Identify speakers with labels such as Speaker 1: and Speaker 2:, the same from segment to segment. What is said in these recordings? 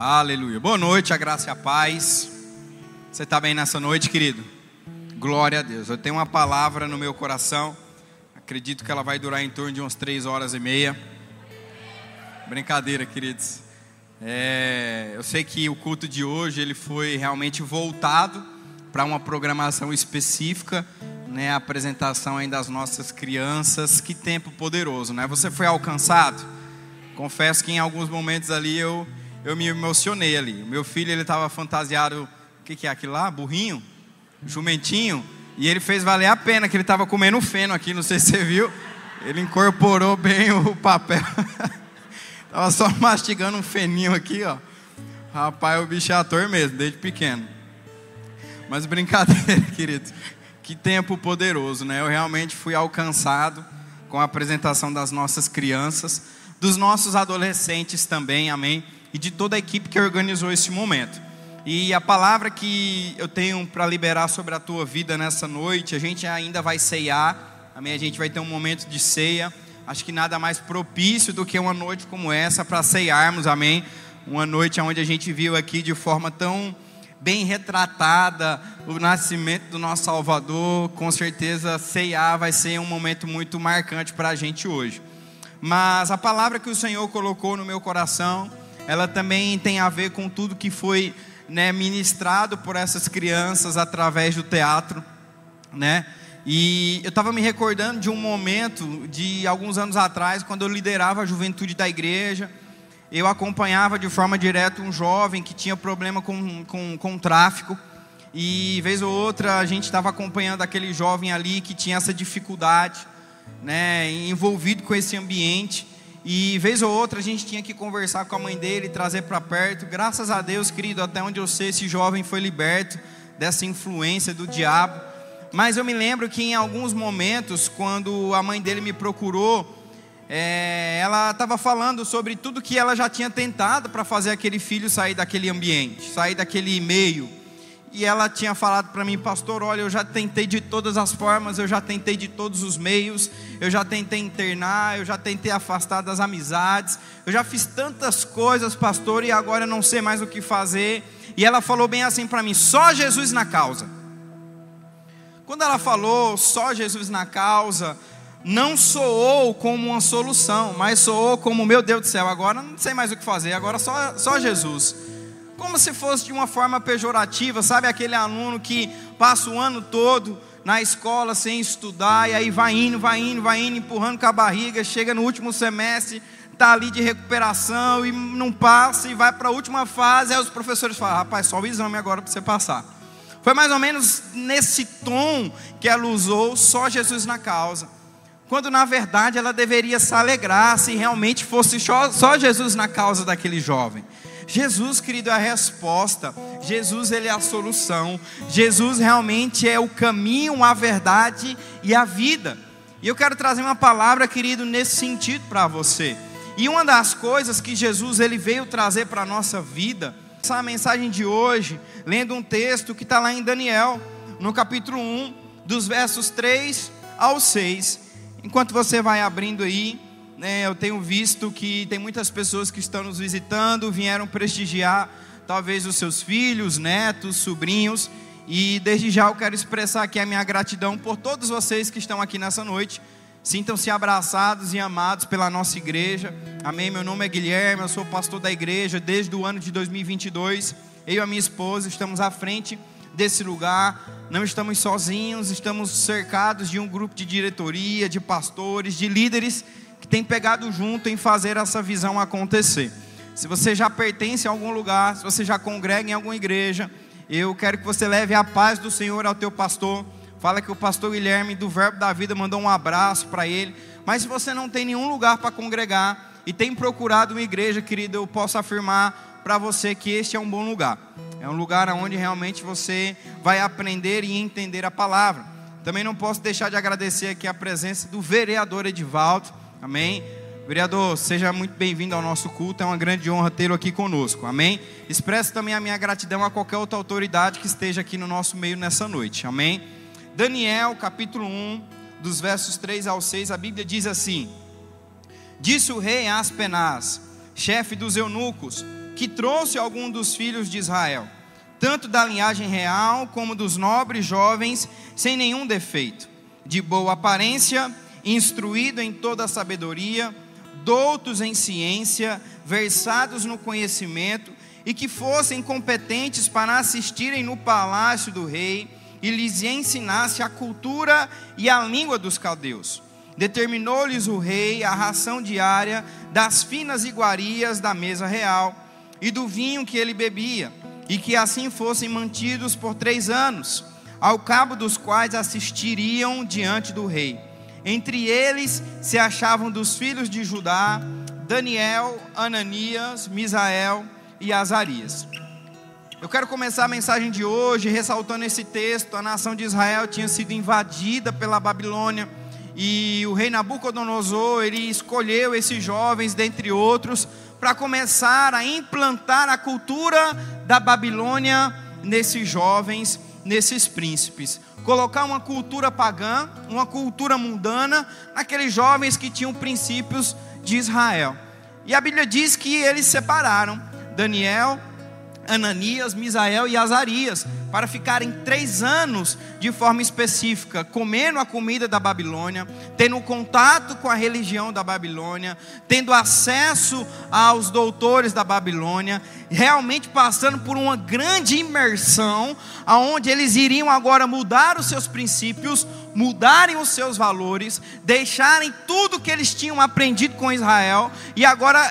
Speaker 1: Aleluia. Boa noite, a graça e a paz. Você está bem nessa noite, querido? Glória a Deus. Eu tenho uma palavra no meu coração. Acredito que ela vai durar em torno de umas 3h30. Brincadeira, queridos. Eu sei que o culto de hoje ele foi realmente voltado para uma programação específica, né? A apresentação ainda das nossas crianças. Que tempo poderoso, né? Você foi alcançado? Confesso que em alguns momentos ali eu me emocionei ali. O meu filho, ele estava fantasiado, o que é aquilo lá? Burrinho? Jumentinho? E ele fez valer a pena, que ele estava comendo feno aqui, não sei se você viu. Ele incorporou bem o papel. Estava só mastigando um feninho aqui, ó. Rapaz, o bicho é ator mesmo, desde pequeno. Mas brincadeira, queridos. Que tempo poderoso, né? Eu realmente fui alcançado com a apresentação das nossas crianças, dos nossos adolescentes também, amém? E de toda a equipe que organizou esse momento. E a palavra que eu tenho para liberar sobre a tua vida nessa noite, a gente ainda vai ceiar, amém? A gente vai ter um momento de ceia. Acho que nada mais propício do que uma noite como essa para ceiarmos, amém? Uma noite onde a gente viu aqui de forma tão bem retratada o nascimento do nosso Salvador. Com certeza ceiar vai ser um momento muito marcante para a gente hoje. Mas a palavra que o Senhor colocou no meu coração, ela também tem a ver com tudo que foi, né, ministrado por essas crianças através do teatro, né? E eu estava me recordando de um momento de alguns anos atrás, quando eu liderava a juventude da igreja. Eu acompanhava de forma direta um jovem que tinha problema com tráfico. E vez ou outra a gente estava acompanhando aquele jovem ali que tinha essa dificuldade, né, envolvido com esse ambiente. E vez ou outra a gente tinha que conversar com a mãe dele, trazer para perto. Graças a Deus, querido, até onde eu sei, esse jovem foi liberto dessa influência do diabo. Mas eu me lembro que em alguns momentos, quando a mãe dele me procurou, ela estava falando sobre tudo que ela já tinha tentado para fazer aquele filho sair daquele ambiente, sair daquele meio. E ela tinha falado para mim: pastor, olha, eu já tentei de todas as formas, eu já tentei de todos os meios, eu já tentei internar, eu já tentei afastar das amizades, eu já fiz tantas coisas, pastor, e agora eu não sei mais o que fazer. E ela falou bem assim para mim: só Jesus na causa. Quando ela falou só Jesus na causa, não soou como uma solução, mas soou como: meu Deus do céu, agora não sei mais o que fazer, agora só Jesus. Como se fosse de uma forma pejorativa, sabe? Aquele aluno que passa o ano todo na escola sem estudar, e aí vai indo, empurrando com a barriga, chega no último semestre, está ali de recuperação e não passa, e vai para a última fase. Aí os professores falam: rapaz, só o exame agora para você passar. Foi mais ou menos nesse tom que ela usou, só Jesus na causa, quando na verdade ela deveria se alegrar se realmente fosse só Jesus na causa daquele jovem. Jesus, querido, é a resposta. Jesus, ele é a solução. Jesus realmente é o caminho, a verdade e a vida. E eu quero trazer uma palavra, querido, nesse sentido para você. E uma das coisas que Jesus ele veio trazer para a nossa vida, essa mensagem de hoje, lendo um texto que está lá em Daniel, no capítulo 1, dos versos 3 ao 6. Enquanto você vai abrindo aí, eu tenho visto que tem muitas pessoas que estão nos visitando, vieram prestigiar talvez os seus filhos, netos, sobrinhos. E desde já eu quero expressar aqui a minha gratidão por todos vocês que estão aqui nessa noite. Sintam-se abraçados e amados pela nossa igreja, amém? Meu nome é Guilherme, eu sou pastor da igreja desde o ano de 2022. Eu e a minha esposa estamos à frente desse lugar. Não estamos sozinhos, estamos cercados de um grupo de diretoria, de pastores, de líderes que tem pegado junto em fazer essa visão acontecer. Se você já pertence a algum lugar, se você já congrega em alguma igreja, eu quero que você leve a paz do Senhor ao teu pastor. Fala que o pastor Guilherme do Verbo da Vida mandou um abraço para ele. Mas se você não tem nenhum lugar para congregar e tem procurado uma igreja, querido, eu posso afirmar para você que este é um bom lugar. É um lugar onde realmente você vai aprender e entender a palavra. Também não posso deixar de agradecer aqui a presença do vereador Edivaldo. Amém? Vereador, seja muito bem-vindo ao nosso culto. É uma grande honra tê-lo aqui conosco. Amém? Expresso também a minha gratidão a qualquer outra autoridade que esteja aqui no nosso meio nessa noite. Amém? Daniel, capítulo 1, dos versos 3 ao 6, a Bíblia diz assim: disse o rei a Aspenaz, chefe dos eunucos: que trouxe algum dos filhos de Israel, tanto da linhagem real como dos nobres jovens, sem nenhum defeito, de boa aparência, instruído em toda a sabedoria, doutos em ciência, versados no conhecimento, e que fossem competentes para assistirem no palácio do rei, e lhes ensinasse a cultura e a língua dos caldeus. Determinou-lhes o rei a ração diária das finas iguarias da mesa real, e do vinho que ele bebia, e que assim fossem mantidos por 3 anos, ao cabo dos quais assistiriam diante do rei. Entre eles se achavam dos filhos de Judá, Daniel, Ananias, Misael e Azarias. Eu quero começar a mensagem de hoje ressaltando esse texto. A nação de Israel tinha sido invadida pela Babilônia, e o rei Nabucodonosor, ele escolheu esses jovens, dentre outros, para começar a implantar a cultura da Babilônia nesses jovens, nesses príncipes. Colocar uma cultura pagã, uma cultura mundana, naqueles jovens que tinham princípios de Israel. E a Bíblia diz que eles separaram Daniel, Ananias, Misael e Azarias, para ficarem 3 anos de forma específica, comendo a comida da Babilônia, tendo contato com a religião da Babilônia, tendo acesso aos doutores da Babilônia, realmente passando por uma grande imersão, aonde eles iriam agora mudar os seus princípios, mudarem os seus valores, deixarem tudo que eles tinham aprendido com Israel, e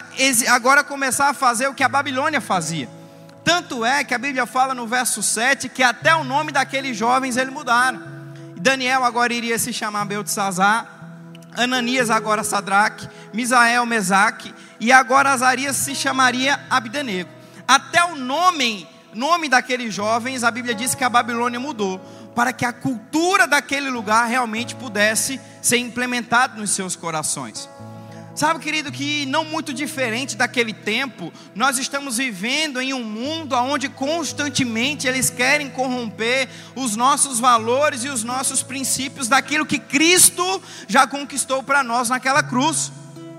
Speaker 1: agora começar a fazer o que a Babilônia fazia. Tanto é que a Bíblia fala no verso 7 que até o nome daqueles jovens eles mudaram. Daniel agora iria se chamar Beltesazar, Ananias agora Sadraque, Misael Mesaque, e agora Azarias se chamaria Abdenego. Até o nome daqueles jovens, a Bíblia diz que a Babilônia mudou, para que a cultura daquele lugar realmente pudesse ser implementada nos seus corações. Sabe, querido, que não muito diferente daquele tempo, nós estamos vivendo em um mundo onde constantemente eles querem corromper os nossos valores e os nossos princípios daquilo que Cristo já conquistou para nós naquela cruz.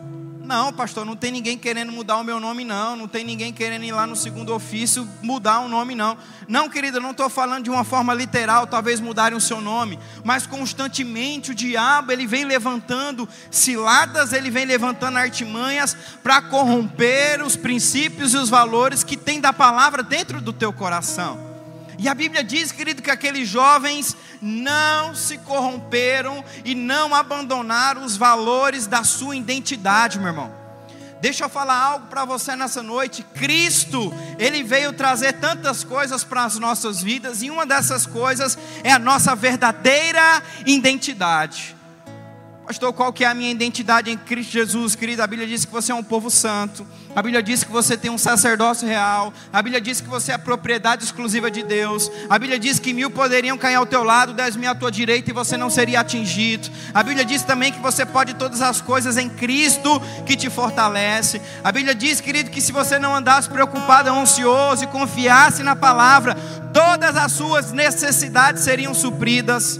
Speaker 1: Não, pastor, não tem ninguém querendo mudar o meu nome, não tem ninguém querendo ir lá no segundo ofício mudar o nome, não, querido, eu não estou falando de uma forma literal, talvez mudarem o seu nome, mas constantemente o diabo, ele vem levantando ciladas, ele vem levantando artimanhas para corromper os princípios e os valores que tem da palavra dentro do teu coração. E a Bíblia diz, querido, que aqueles jovens não se corromperam e não abandonaram os valores da sua identidade, meu irmão. Deixa eu falar algo para você nessa noite. Cristo, Ele veio trazer tantas coisas para as nossas vidas, e uma dessas coisas é a nossa verdadeira identidade. Pastor, qual que é a minha identidade em Cristo Jesus, querido? A Bíblia diz que você é um povo santo. A Bíblia diz que você tem um sacerdócio real. A Bíblia diz que você é a propriedade exclusiva de Deus. A Bíblia diz que 1000 poderiam cair ao teu lado, 10.000 à tua direita, e você não seria atingido. A Bíblia diz também que você pode todas as coisas em Cristo que te fortalece. A Bíblia diz, querido, que se você não andasse preocupado, ansioso e confiasse na palavra, todas as suas necessidades seriam supridas.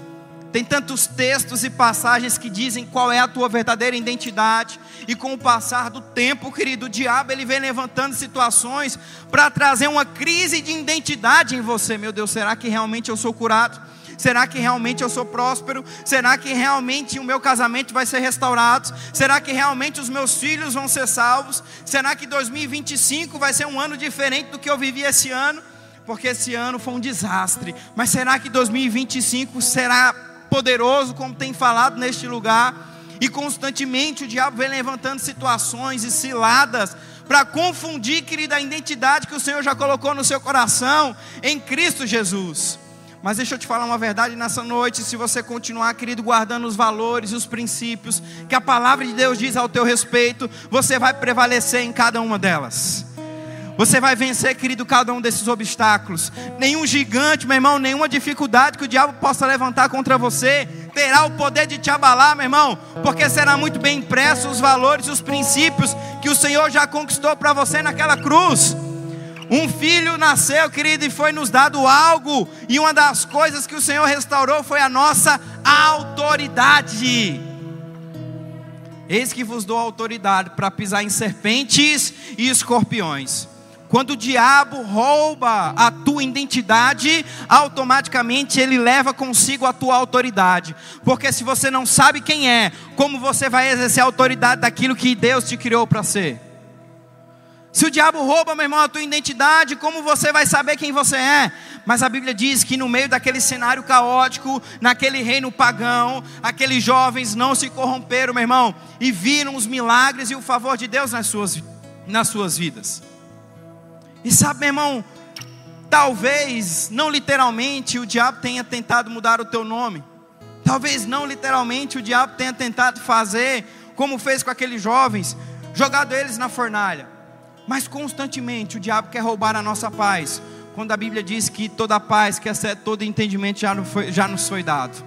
Speaker 1: Tem tantos textos e passagens que dizem qual é a tua verdadeira identidade. E com o passar do tempo, querido, o diabo, ele vem levantando situações para trazer uma crise de identidade em você. Meu Deus, será que realmente eu sou curado? Será que realmente eu sou próspero? Será que realmente o meu casamento vai ser restaurado? Será que realmente os meus filhos vão ser salvos? Será que 2025 vai ser um ano diferente do que eu vivi esse ano? Porque esse ano foi um desastre. Mas será que 2025 será poderoso, como tem falado neste lugar? E constantemente o diabo vem levantando situações e ciladas para confundir, querida, a identidade que o Senhor já colocou no seu coração em Cristo Jesus. Mas deixa eu te falar uma verdade nessa noite. Se você continuar, querido, guardando os valores e os princípios que a palavra de Deus diz ao teu respeito, você vai prevalecer em cada uma delas. Você vai vencer, querido, cada um desses obstáculos. Nenhum gigante, meu irmão, nenhuma dificuldade que o diabo possa levantar contra você terá o poder de te abalar, meu irmão, porque será muito bem impresso os valores e os princípios que o Senhor já conquistou para você naquela cruz. Um filho nasceu, querido, e foi nos dado algo, e uma das coisas que o Senhor restaurou foi a nossa autoridade. Eis que vos dou autoridade para pisar em serpentes e escorpiões. Quando o diabo rouba a tua identidade, automaticamente ele leva consigo a tua autoridade. Porque se você não sabe quem é, como você vai exercer a autoridade daquilo que Deus te criou para ser? Se o diabo rouba, meu irmão, a tua identidade, como você vai saber quem você é? Mas a Bíblia diz que no meio daquele cenário caótico, naquele reino pagão, aqueles jovens não se corromperam, meu irmão, e viram os milagres e o favor de Deus nas suas vidas. E sabe, meu irmão, talvez, não literalmente, o diabo tenha tentado mudar o teu nome. Talvez não literalmente o diabo tenha tentado fazer como fez com aqueles jovens, jogado eles na fornalha. Mas constantemente o diabo quer roubar a nossa paz, quando a Bíblia diz que toda a paz, que excede todo entendimento, já nos foi dado.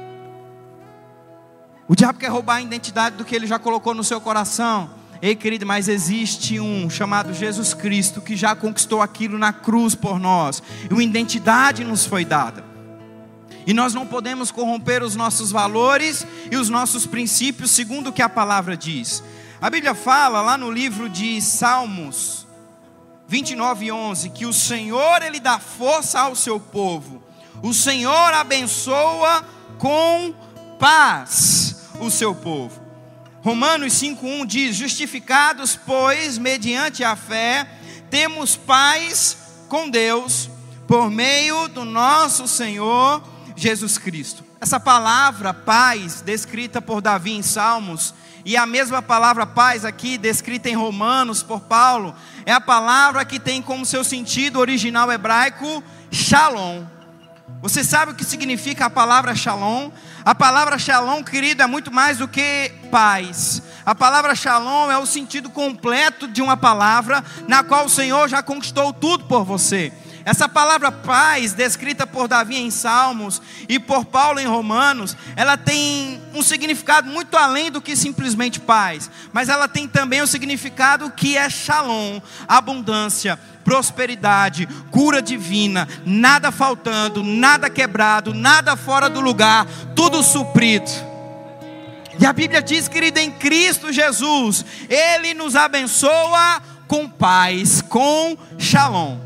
Speaker 1: O diabo quer roubar a identidade do que ele já colocou no seu coração. Ei, querido, mas existe um chamado Jesus Cristo, que já conquistou aquilo na cruz por nós, e uma identidade nos foi dada. E nós não podemos corromper os nossos valores e os nossos princípios, segundo o que a palavra diz. A Bíblia fala lá no livro de Salmos 29:11, que o Senhor, Ele dá força ao seu povo. O Senhor abençoa com paz o seu povo. Romanos 5:1 diz: justificados, pois, mediante a fé, temos paz com Deus, por meio do nosso Senhor Jesus Cristo. Essa palavra paz, descrita por Davi em Salmos, e a mesma palavra paz aqui, descrita em Romanos por Paulo, é a palavra que tem como seu sentido original hebraico, shalom. Você sabe o que significa a palavra shalom? A palavra shalom, querido, é muito mais do que paz. A palavra shalom é o sentido completo de uma palavra, na qual o Senhor já conquistou tudo por você. Essa palavra paz, descrita por Davi em Salmos e por Paulo em Romanos, ela tem um significado muito além do que simplesmente paz, mas ela tem também o significado que é shalom, abundância, prosperidade, cura divina, nada faltando, nada quebrado, nada fora do lugar, tudo suprido. E a Bíblia diz, querido, em Cristo Jesus, Ele nos abençoa com paz, com shalom.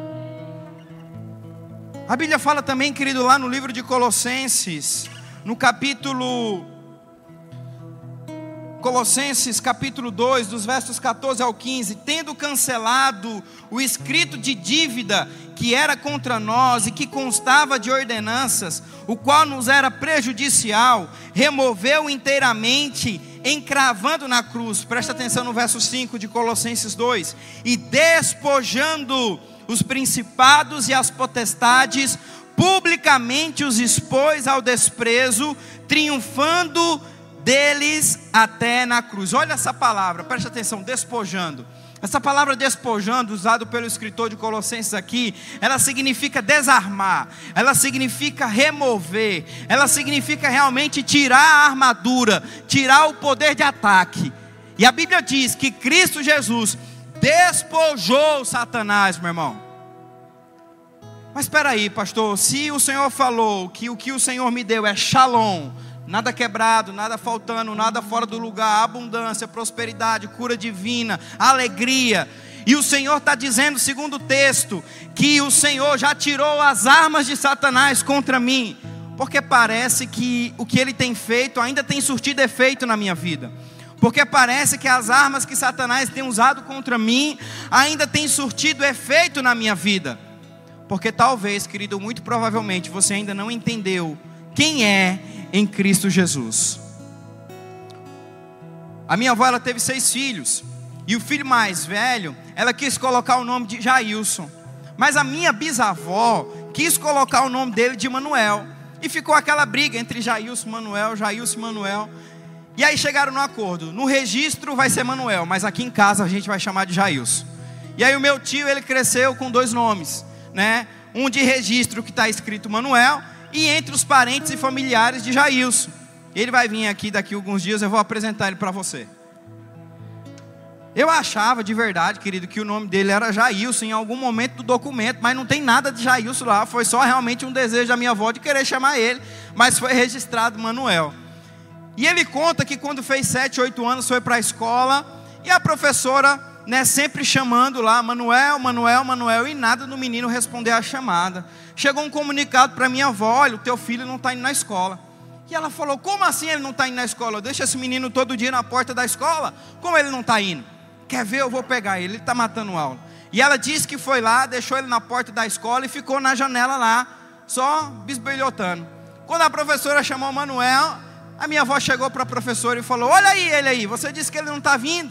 Speaker 1: A Bíblia fala também, querido, lá no livro de Colossenses, no Colossenses capítulo 2, dos versos 14 ao 15, tendo cancelado o escrito de dívida que era contra nós e que constava de ordenanças, o qual nos era prejudicial, removeu inteiramente, encravando na cruz. Presta atenção no verso 5 de Colossenses 2, e despojando os principados e as potestades, publicamente os expôs ao desprezo, triunfando deles até na cruz. Olha essa palavra, presta atenção, despojando. Essa palavra despojando, usada pelo escritor de Colossenses aqui, ela significa desarmar, ela significa remover, ela significa realmente tirar a armadura, tirar o poder de ataque. E a Bíblia diz que Cristo Jesus despojou Satanás, meu irmão. Mas espera aí, pastor, se o Senhor falou que o que o Senhor me deu é shalom, nada quebrado, nada faltando, nada fora do lugar, abundância, prosperidade, cura divina, alegria, e o Senhor está dizendo, segundo o texto, que o Senhor já tirou as armas de Satanás contra mim, porque parece que o que Ele tem feito ainda tem surtido efeito na minha vida. Porque parece que as armas que Satanás tem usado contra mim ainda tem surtido efeito na minha vida. Porque talvez, querido, muito provavelmente você ainda não entendeu quem é em Cristo Jesus. A minha avó, ela teve 6 filhos, e o filho mais velho, ela quis colocar o nome de Jailson, mas a minha bisavó quis colocar o nome dele de Manuel, e ficou aquela briga entre Jailson e Manuel, Jailson e Manuel. E aí chegaram no acordo, no registro vai ser Manuel, mas aqui em casa a gente vai chamar de Jailson. E aí o meu tio, ele cresceu com 2 nomes, né? Um de registro que está escrito Manuel, e entre os parentes e familiares de Jailson. Ele vai vir aqui daqui a alguns dias, eu vou apresentar ele para você. Eu achava de verdade, querido, que o nome dele era Jailson em algum momento do documento, mas não tem nada de Jailson lá, foi só realmente um desejo da minha avó de querer chamar ele, mas foi registrado Manuel. E ele conta que quando fez 7, 8 anos foi para a escola, e a professora né, sempre chamando lá, Manuel, Manuel, Manuel, e nada do menino responder a chamada. Chegou um comunicado para minha avó: olha, o teu filho não está indo na escola. E ela falou: como assim ele não está indo na escola? Eu deixo esse menino todo dia na porta da escola, como ele não está indo? Quer ver? Eu vou pegar ele está matando aula. E ela disse que foi lá, deixou ele na porta da escola e ficou na janela lá, só bisbilhotando. Quando a professora chamou o Manuel, a minha avó chegou para a professora e falou: olha aí ele aí, você disse que ele não está vindo.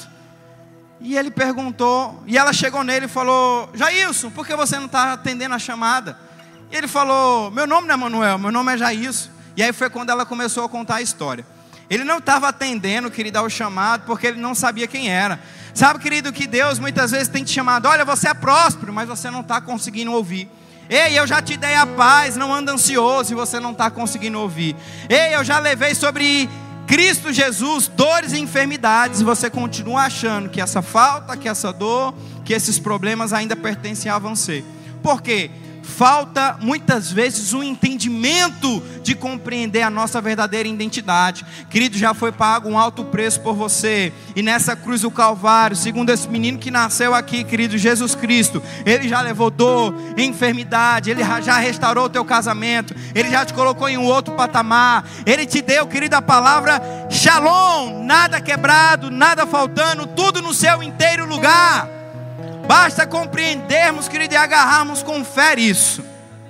Speaker 1: E ele perguntou, e ela chegou nele e falou: Jailson, por que você não está atendendo a chamada? E ele falou: meu nome não é Manuel, meu nome é Jailson. E aí foi quando ela começou a contar a história. Ele não estava atendendo, querido, ao chamado, porque ele não sabia quem era. Sabe, querido, que Deus muitas vezes tem te chamado: olha, você é próspero, mas você não está conseguindo ouvir. Ei, eu já te dei a paz, não anda ansioso, e você não está conseguindo ouvir. Ei, eu já levei sobre Cristo Jesus dores e enfermidades, e você continua achando que essa falta, que essa dor, que esses problemas ainda pertencem a você. Por quê? Falta muitas vezes um entendimento de compreender a nossa verdadeira identidade. Querido, já foi pago um alto preço por você, e nessa cruz do Calvário, segundo esse menino que nasceu aqui, querido, Jesus Cristo, Ele já levou dor, enfermidade, Ele já restaurou o teu casamento, Ele já te colocou em um outro patamar, Ele te deu, querido, a palavra Shalom, nada quebrado, nada faltando, tudo no seu inteiro lugar. Basta compreendermos, querido, e agarrarmos com fé isso.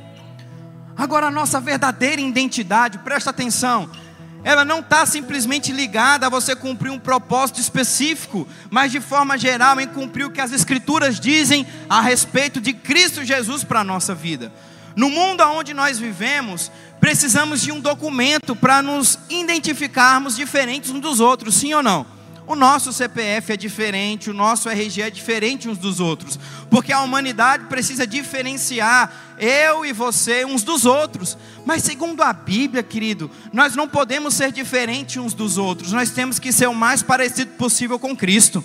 Speaker 1: Agora, a nossa verdadeira identidade, presta atenção, ela não está simplesmente ligada a você cumprir um propósito específico, mas de forma geral em cumprir o que as Escrituras dizem a respeito de Cristo Jesus para a nossa vida. No mundo onde nós vivemos, precisamos de um documento para nos identificarmos diferentes uns dos outros, sim ou não? O nosso CPF é diferente, o nosso RG é diferente uns dos outros, porque a humanidade precisa diferenciar eu e você uns dos outros. Mas segundo a Bíblia, querido, nós não podemos ser diferentes uns dos outros, nós temos que ser o mais parecido possível com Cristo.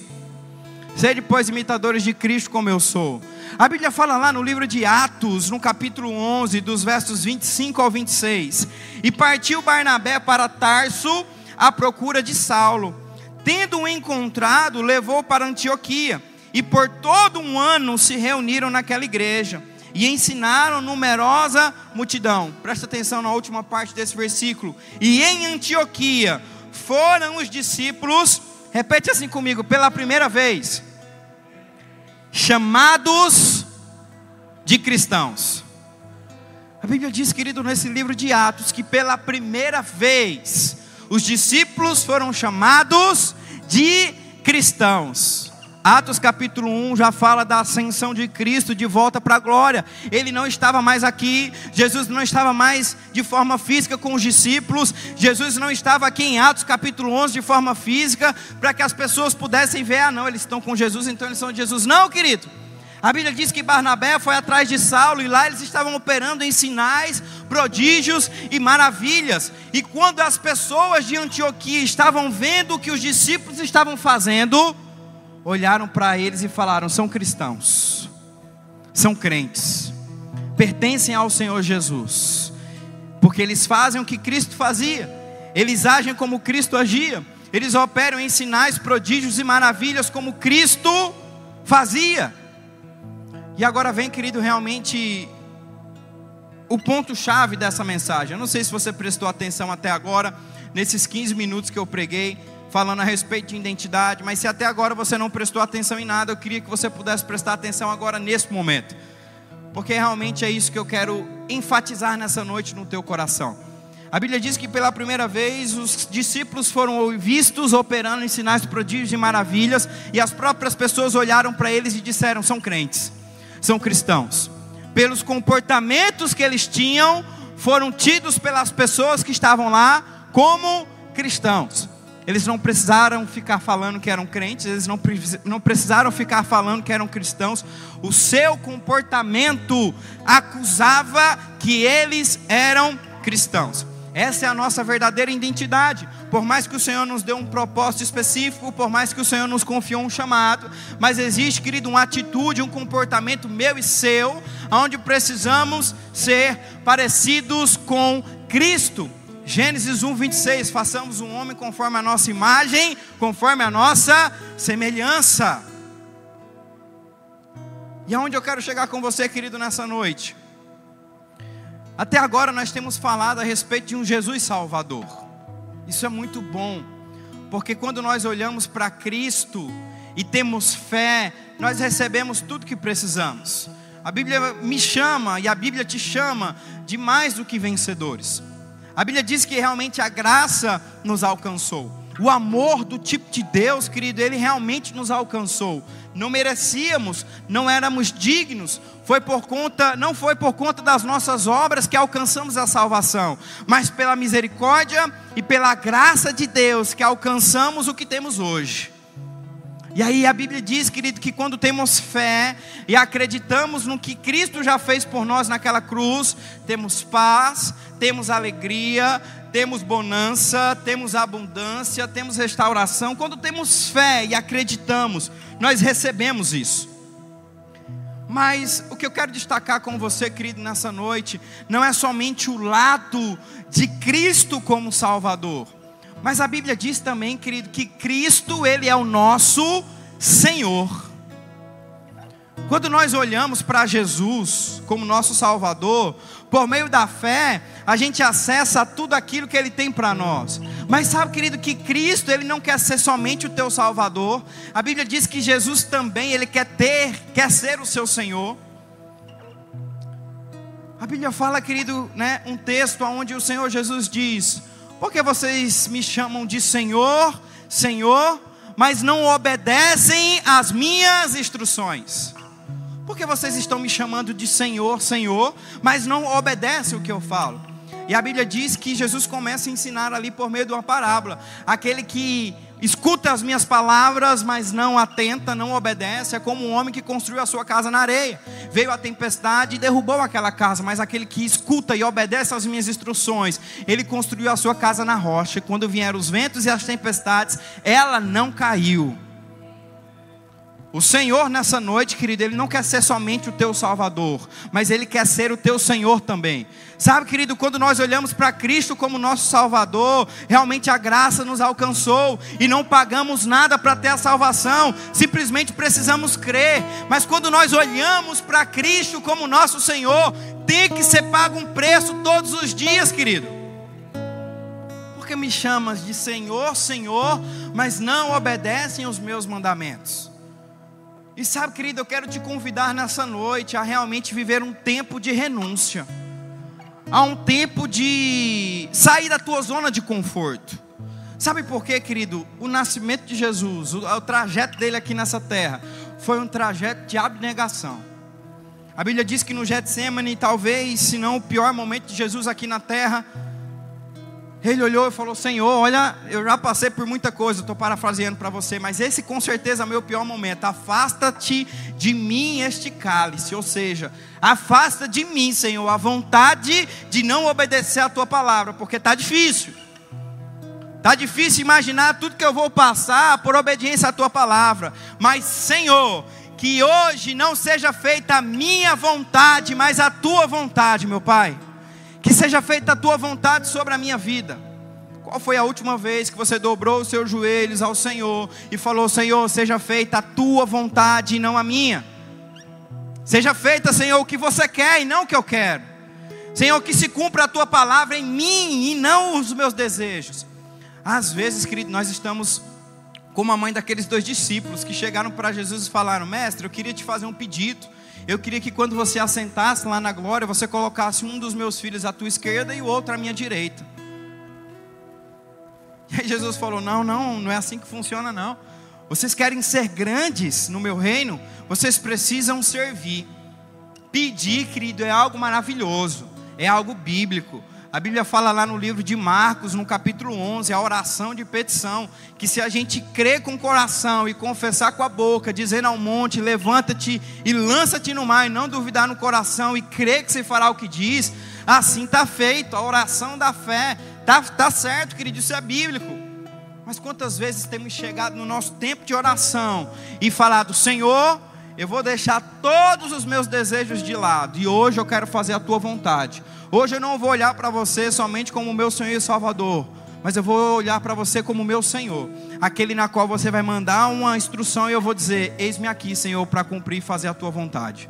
Speaker 1: Sede, pois, imitadores de Cristo como eu sou. A Bíblia fala lá no livro de Atos, no capítulo 11, dos versos 25 ao 26. E partiu Barnabé para Tarso à procura de Saulo. Tendo-o encontrado, levou para Antioquia, e por todo um ano se reuniram naquela igreja, e ensinaram numerosa multidão. Presta atenção na última parte desse versículo. E em Antioquia foram os discípulos, repete assim comigo, pela primeira vez, chamados de cristãos. A Bíblia diz, querido, nesse livro de Atos, que pela primeira vez os discípulos foram chamados de cristãos. Atos capítulo 1 já fala da ascensão de Cristo de volta para a glória. Ele não estava mais aqui, Jesus não estava mais de forma física com os discípulos, Jesus não estava aqui em Atos capítulo 11 de forma física, para que as pessoas pudessem ver: ah não, eles estão com Jesus, então eles são de Jesus. Não, querido. A Bíblia diz que Barnabé foi atrás de Saulo, e lá eles estavam operando em sinais, prodígios e maravilhas. E quando as pessoas de Antioquia estavam vendo o que os discípulos estavam fazendo, olharam para eles e falaram: são cristãos, são crentes, pertencem ao Senhor Jesus, porque eles fazem o que Cristo fazia, eles agem como Cristo agia, eles operam em sinais, prodígios e maravilhas como Cristo fazia. E agora vem, querido, realmente o ponto-chave dessa mensagem. Eu não sei se você prestou atenção até agora, nesses 15 minutos que eu preguei, falando a respeito de identidade, mas se até agora você não prestou atenção em nada, eu queria que você pudesse prestar atenção agora nesse momento, porque realmente é isso que eu quero enfatizar nessa noite no teu coração. A Bíblia diz que pela primeira vez os discípulos foram vistos operando em sinais, prodígios e maravilhas, e as próprias pessoas olharam para eles e disseram: são crentes, são cristãos. Pelos comportamentos que eles tinham, foram tidos pelas pessoas que estavam lá como cristãos. Eles não precisaram ficar falando que eram crentes, eles não precisaram ficar falando que eram cristãos. O seu comportamento acusava que eles eram cristãos. Essa é a nossa verdadeira identidade. Por mais que o Senhor nos dê um propósito específico, por mais que o Senhor nos confiou um chamado, mas existe, querido, uma atitude, um comportamento meu e seu, onde precisamos ser parecidos com Cristo. Gênesis 1:26, façamos um homem conforme a nossa imagem, conforme a nossa semelhança. E aonde eu quero chegar com você, querido, nessa noite? Até agora nós temos falado a respeito de um Jesus Salvador. Isso é muito bom, porque quando nós olhamos para Cristo e temos fé, nós recebemos tudo que precisamos. A Bíblia me chama e a Bíblia te chama de mais do que vencedores. A Bíblia diz que realmente a graça nos alcançou. O amor do tipo de Deus, querido, Ele realmente nos alcançou. Não merecíamos, não éramos dignos. Não foi por conta das nossas obras que alcançamos a salvação, mas pela misericórdia e pela graça de Deus que alcançamos o que temos hoje. E aí a Bíblia diz, querido, que quando temos fé e acreditamos no que Cristo já fez por nós naquela cruz, temos paz, temos alegria, temos bonança, temos abundância, temos restauração. Quando temos fé e acreditamos, nós recebemos isso. Mas o que eu quero destacar com você, querido, nessa noite, não é somente o lado de Cristo como Salvador, mas a Bíblia diz também, querido, que Cristo, Ele é o nosso Senhor. Quando nós olhamos para Jesus como nosso Salvador, por meio da fé, a gente acessa tudo aquilo que Ele tem para nós. Mas sabe, querido, que Cristo, Ele não quer ser somente o teu Salvador. A Bíblia diz que Jesus também, Ele quer ser o seu Senhor. A Bíblia fala, querido, um texto onde o Senhor Jesus diz: porque vocês me chamam de Senhor, Senhor, mas não obedecem às minhas instruções? Porque vocês estão me chamando de Senhor, Senhor, mas não obedecem o que eu falo? E a Bíblia diz que Jesus começa a ensinar ali por meio de uma parábola. Aquele que escuta as minhas palavras, mas não atenta, não obedece, é como um homem que construiu a sua casa na areia. Veio a tempestade e derrubou aquela casa, mas aquele que escuta e obedece às minhas instruções, ele construiu a sua casa na rocha. E quando vieram os ventos e as tempestades, ela não caiu. O Senhor nessa noite, querido, Ele não quer ser somente o teu Salvador, mas Ele quer ser o teu Senhor também. Sabe, querido, quando nós olhamos para Cristo como nosso Salvador, realmente a graça nos alcançou e não pagamos nada para ter a salvação, simplesmente precisamos crer. Mas quando nós olhamos para Cristo como nosso Senhor, tem que ser pago um preço todos os dias, querido. Porque me chamas de Senhor, Senhor, mas não obedecem aos meus mandamentos? E sabe, querido, eu quero te convidar nessa noite a realmente viver um tempo de renúncia, a um tempo de sair da tua zona de conforto. Sabe por quê, querido? O nascimento de Jesus, o trajeto dele aqui nessa terra, foi um trajeto de abnegação. A Bíblia diz que no Getsemane, talvez, se não o pior momento de Jesus aqui na terra, Ele olhou e falou: Senhor, olha, eu já passei por muita coisa, estou parafraseando para você, mas esse com certeza é o meu pior momento. Afasta-te de mim este cálice, ou seja, afasta de mim, Senhor, a vontade de não obedecer a tua palavra, porque está difícil. Está difícil imaginar tudo que eu vou passar por obediência à tua palavra. Mas, Senhor, que hoje não seja feita a minha vontade, mas a tua vontade, meu Pai. Que seja feita a tua vontade sobre a minha vida. Qual foi a última vez que você dobrou os seus joelhos ao Senhor e falou: Senhor, seja feita a tua vontade e não a minha? Seja feita, Senhor, o que você quer e não o que eu quero. Senhor, que se cumpra a tua palavra em mim e não os meus desejos. Às vezes, querido, nós estamos como a mãe daqueles 2 discípulos que chegaram para Jesus e falaram: Mestre, eu queria te fazer um pedido. Eu queria que quando você assentasse lá na glória, você colocasse um dos meus filhos à tua esquerda e o outro à minha direita. E aí Jesus falou: não é assim que funciona não. Vocês querem ser grandes no meu reino? Vocês precisam servir. Pedir, querido, é algo maravilhoso, é algo bíblico. A Bíblia fala lá no livro de Marcos, no capítulo 11, a oração de petição, que se a gente crer com o coração e confessar com a boca, dizendo ao monte: levanta-te e lança-te no mar, e não duvidar no coração e crer que você fará o que diz, assim está feito. A oração da fé, tá certo, querido, isso é bíblico. Mas quantas vezes temos chegado no nosso tempo de oração e falado: Senhor, eu vou deixar todos os meus desejos de lado, e hoje eu quero fazer a tua vontade. Hoje eu não vou olhar para você somente como o meu Senhor e Salvador, mas eu vou olhar para você como meu Senhor, aquele na qual você vai mandar uma instrução e eu vou dizer: eis-me aqui, Senhor, para cumprir e fazer a tua vontade.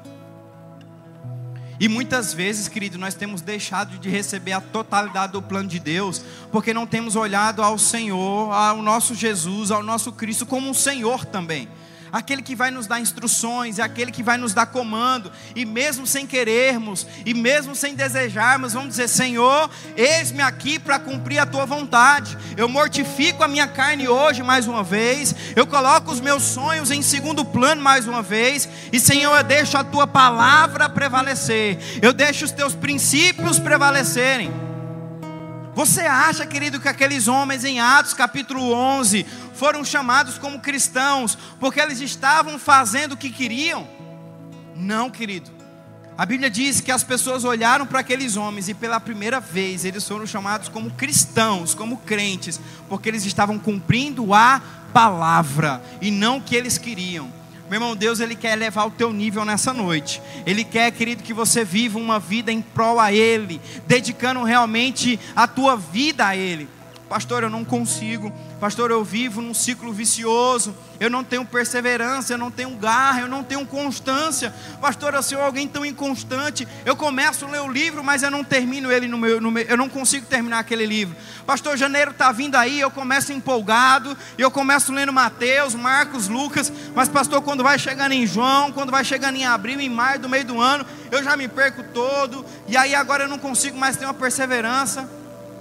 Speaker 1: E muitas vezes, querido, nós temos deixado de receber a totalidade do plano de Deus, porque não temos olhado ao Senhor, ao nosso Jesus, ao nosso Cristo como um Senhor também. Aquele que vai nos dar instruções, é aquele que vai nos dar comando, e mesmo sem querermos, e mesmo sem desejarmos, vamos dizer: Senhor, eis-me aqui para cumprir a tua vontade. Eu mortifico a minha carne hoje mais uma vez, eu coloco os meus sonhos em segundo plano mais uma vez, e Senhor, eu deixo a tua palavra prevalecer, eu deixo os teus princípios prevalecerem. Você acha, querido, que aqueles homens em Atos capítulo 11 foram chamados como cristãos porque eles estavam fazendo o que queriam? Não, querido. A Bíblia diz que as pessoas olharam para aqueles homens e pela primeira vez eles foram chamados como cristãos, como crentes, porque eles estavam cumprindo a palavra e não o que eles queriam. Meu irmão, Deus, Ele quer elevar o teu nível nessa noite. Ele quer, querido, que você viva uma vida em prol a Ele, dedicando realmente a tua vida a Ele. Pastor, eu não consigo. Pastor, eu vivo num ciclo vicioso. Eu não tenho perseverança, eu não tenho garra, eu não tenho constância. Pastor, eu sou alguém tão inconstante. Eu começo a ler o livro, mas eu não termino ele eu não consigo terminar aquele livro. Pastor, janeiro está vindo aí, eu começo empolgado, eu começo lendo Mateus, Marcos, Lucas. Mas pastor, quando vai chegando em João, quando vai chegando em abril, em maio, do meio do ano, eu já me perco todo. E aí agora eu não consigo mais ter uma perseverança.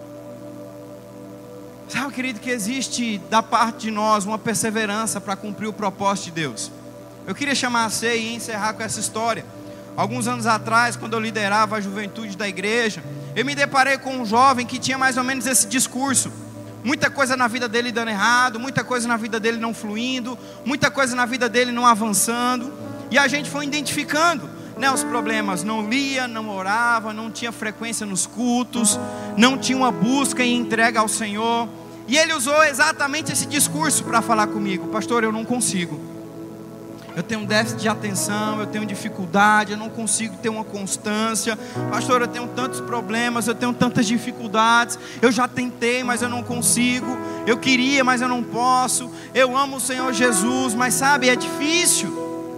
Speaker 1: Sabe, querido, que existe da parte de nós uma perseverança para cumprir o propósito de Deus. Eu queria chamar a ceia e encerrar com essa história. Alguns anos atrás, quando eu liderava a juventude da igreja, eu me deparei com um jovem que tinha mais ou menos esse discurso. Muita coisa na vida dele dando errado, muita coisa na vida dele não fluindo, muita coisa na vida dele não avançando. E a gente foi identificando, os problemas. Não lia, não orava, não tinha frequência nos cultos, não tinha uma busca e entrega ao Senhor. E ele usou exatamente esse discurso para falar comigo: pastor, eu não consigo. Eu tenho um déficit de atenção, eu tenho dificuldade, eu não consigo ter uma constância. Pastor, eu tenho tantos problemas, eu tenho tantas dificuldades. Eu já tentei, mas eu não consigo. Eu queria, mas eu não posso. Eu amo o Senhor Jesus, mas sabe, é difícil.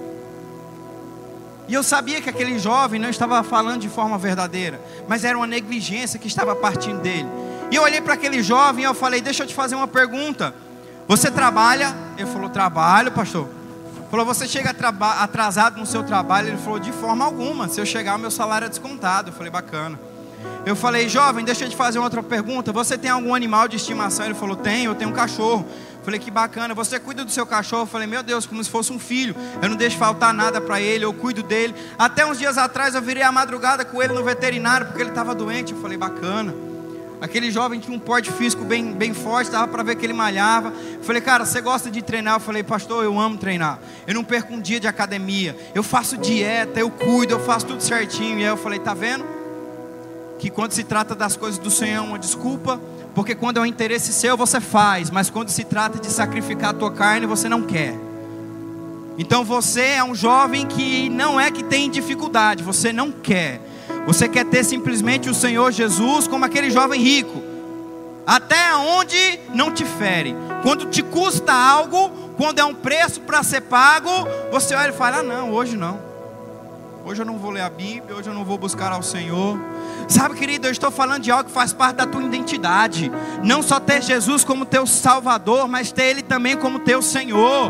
Speaker 1: E eu sabia que aquele jovem não estava falando de forma verdadeira, mas era uma negligência que estava partindo dele. E eu olhei para aquele jovem e eu falei: deixa eu te fazer uma pergunta. Você trabalha? Ele falou: trabalho, pastor. Falou: você chega atrasado no seu trabalho? Ele falou: de forma alguma, se eu chegar o meu salário é descontado. Eu falei: bacana. Eu falei: jovem, deixa eu te fazer outra pergunta. Você tem algum animal de estimação? Ele falou: tenho, eu tenho um cachorro. Eu falei: que bacana. Você cuida do seu cachorro? Eu falei: meu Deus, como se fosse um filho. Eu não deixo faltar nada para ele, eu cuido dele. Até uns dias atrás eu virei a madrugada com ele no veterinário porque ele estava doente. Eu falei: bacana. Aquele jovem tinha um porte físico bem forte, dava para ver que ele malhava. Eu falei: cara, você gosta de treinar? Eu falei: pastor, eu amo treinar. Eu não perco um dia de academia. Eu faço dieta, eu cuido, eu faço tudo certinho. E aí eu falei: tá vendo? Que quando se trata das coisas do Senhor é uma desculpa. Porque quando é um interesse seu, você faz. Mas quando se trata de sacrificar a tua carne, você não quer. Então você é um jovem que não é que tem dificuldade, você não quer. Você quer ter simplesmente o Senhor Jesus como aquele jovem rico, até onde não te fere. Quando te custa algo, quando é um preço para ser pago, você olha e fala: ah não, hoje não. Hoje eu não vou ler a Bíblia, hoje eu não vou buscar ao Senhor. Sabe, querido, eu estou falando de algo que faz parte da tua identidade. Não só ter Jesus como teu Salvador, mas ter Ele também como teu Senhor.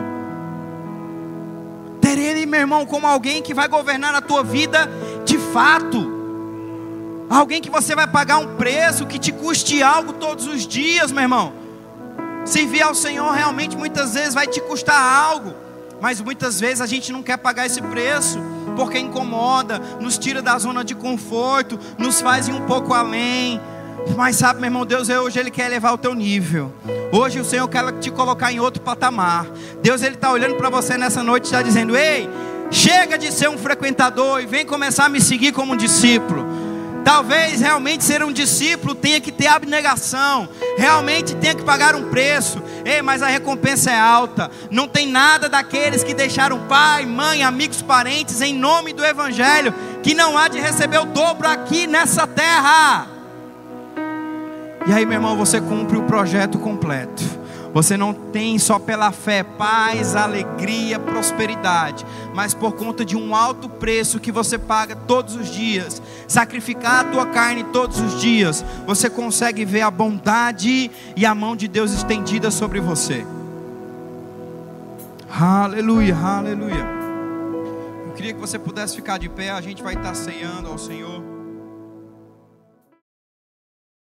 Speaker 1: Ter Ele, meu irmão, como alguém que vai governar a tua vida de fato. Alguém que você vai pagar um preço, que te custe algo todos os dias, meu irmão. Servir ao Senhor realmente muitas vezes vai te custar algo. Mas muitas vezes a gente não quer pagar esse preço, porque incomoda, nos tira da zona de conforto, nos faz ir um pouco além. Mas sabe, meu irmão, Deus hoje Ele quer elevar o teu nível. Hoje o Senhor quer te colocar em outro patamar. Deus Ele está olhando para você nessa noite e está dizendo: ei, chega de ser um frequentador e vem começar a me seguir como um discípulo. Talvez realmente ser um discípulo tenha que ter abnegação, realmente tenha que pagar um preço. Ei, mas a recompensa é alta. Não tem nada daqueles que deixaram pai, mãe, amigos, parentes em nome do Evangelho, que não há de receber o dobro aqui nessa terra. E aí, meu irmão, você cumpre o projeto completo. Você não tem só pela fé paz, alegria, prosperidade, mas por conta de um alto preço que você paga todos os dias, sacrificar a tua carne todos os dias, você consegue ver a bondade e a mão de Deus estendida sobre você. Aleluia, aleluia. Eu queria que você pudesse ficar de pé, a gente vai estar ceando ao Senhor.